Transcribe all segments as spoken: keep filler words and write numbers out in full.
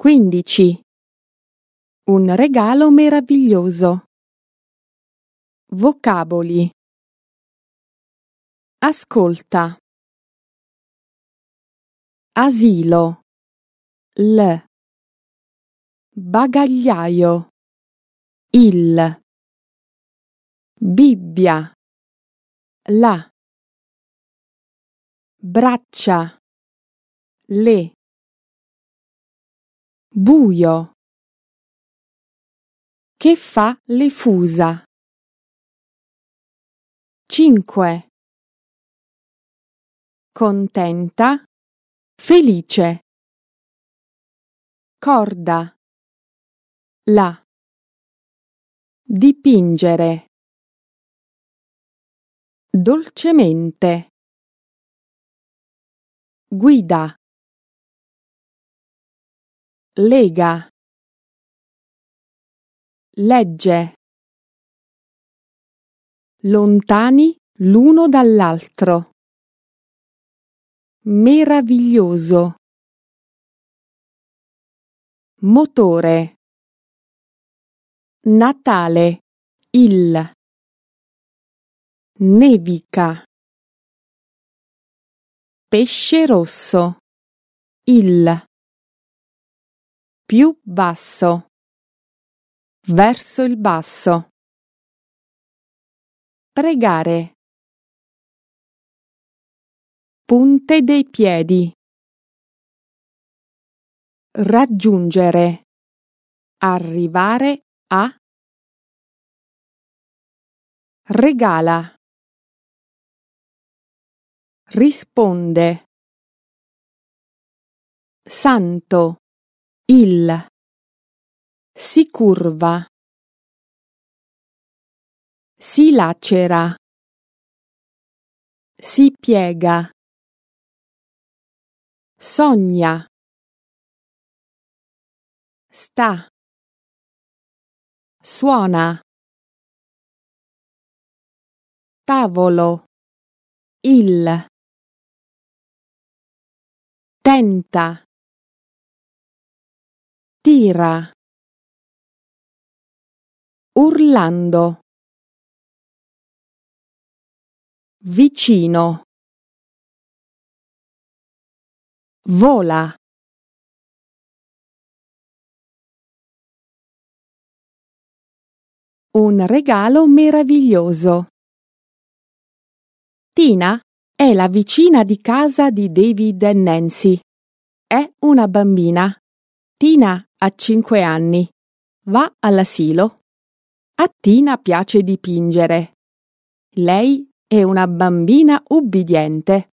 quindici. Un regalo meraviglioso. Vocaboli. Ascolta. Asilo. L. Bagagliaio. Il. Bibbia. La. Braccia. Le. Buio. Che fa le fusa. Cinque. Contenta, felice. Corda. La. Dipingere. Dolcemente. Guida. Lega. Legge. Lontani l'uno dall'altro. Meraviglioso. Motore. Natale. Il. Nevica. Pesce rosso. Il. Più basso. Verso il basso. Pregare. Punte dei piedi. Raggiungere. Arrivare a. Regala. Risponde. Santo. Il. Si curva. Si lacera. Si piega. Sogna. Sta. Suona. Tavolo. Il. Tenta. Tira. Urlando. Vicino. Vola. Un regalo meraviglioso. Tina è la vicina di casa di David e Nancy. È una bambina. Tina ha cinque anni. Va all'asilo. A Tina piace dipingere. Lei è una bambina ubbidiente.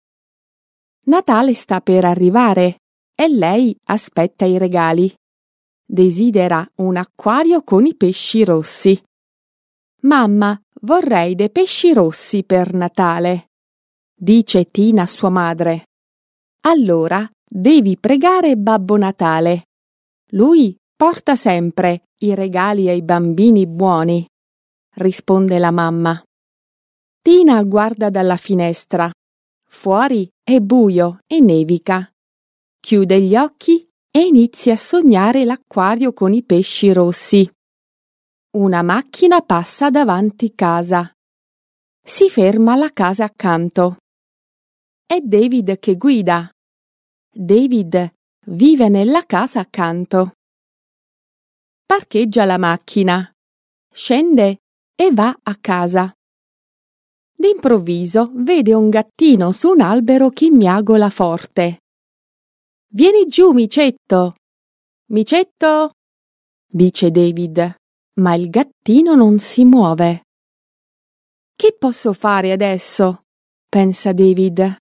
Natale sta per arrivare e lei aspetta i regali. Desidera un acquario con i pesci rossi. Mamma, vorrei dei pesci rossi per Natale, dice Tina a sua madre. Allora devi pregare Babbo Natale. Lui porta sempre i regali ai bambini buoni, risponde la mamma. Tina guarda dalla finestra. Fuori è buio e nevica. Chiude gli occhi e inizia a sognare l'acquario con i pesci rossi. Una macchina passa davanti casa. Si ferma alla casa accanto. È David che guida. David vive nella casa accanto. Parcheggia la macchina, scende e va a casa. D'improvviso vede un gattino su un albero che miagola forte. Vieni giù, micetto! Micetto! Dice David, ma il gattino non si muove. Che posso fare adesso? Pensa David.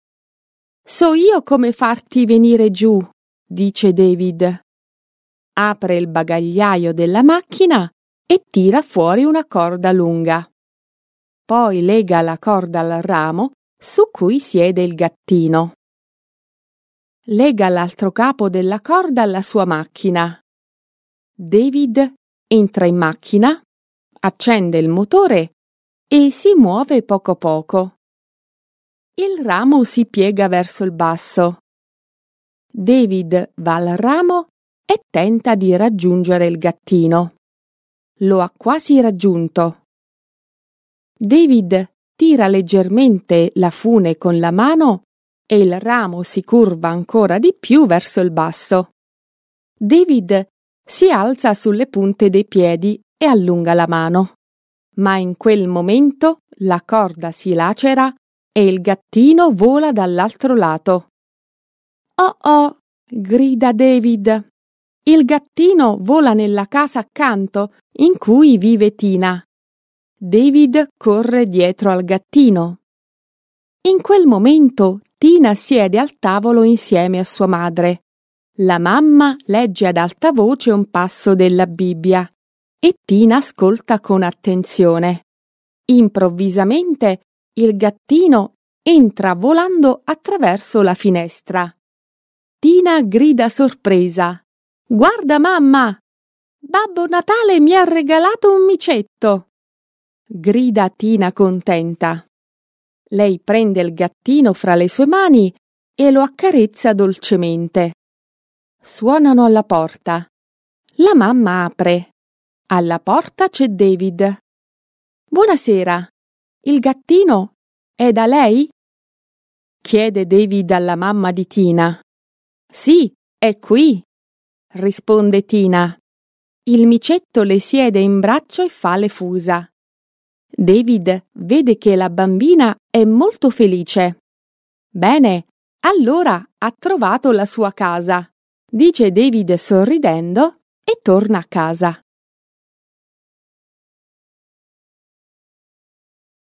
So io come farti venire giù, dice David. Apre il bagagliaio della macchina e tira fuori una corda lunga. Poi lega la corda al ramo su cui siede il gattino. Lega l'altro capo della corda alla sua macchina. David entra in macchina, accende il motore e si muove poco poco. Il ramo si piega verso il basso. David va al ramo e tenta di raggiungere il gattino. Lo ha quasi raggiunto. David tira leggermente la fune con la mano e il ramo si curva ancora di più verso il basso. David si alza sulle punte dei piedi e allunga la mano, ma in quel momento la corda si lacera e il gattino vola dall'altro lato. Oh oh! Grida David. Il gattino vola nella casa accanto in cui vive Tina. David corre dietro al gattino. In quel momento Tina siede al tavolo insieme a sua madre. La mamma legge ad alta voce un passo della Bibbia e Tina ascolta con attenzione. Improvvisamente il gattino entra volando attraverso la finestra. Tina grida sorpresa. «Guarda, mamma! Babbo Natale mi ha regalato un micetto!» Grida Tina contenta. Lei prende il gattino fra le sue mani e lo accarezza dolcemente. Suonano alla porta. La mamma apre. Alla porta c'è David. «Buonasera. Il gattino è da lei?» chiede David alla mamma di Tina. «Sì, è qui», risponde Tina. Il micetto le siede in braccio e fa le fusa. David vede che la bambina è molto felice. «Bene, allora ha trovato la sua casa», dice David sorridendo e torna a casa.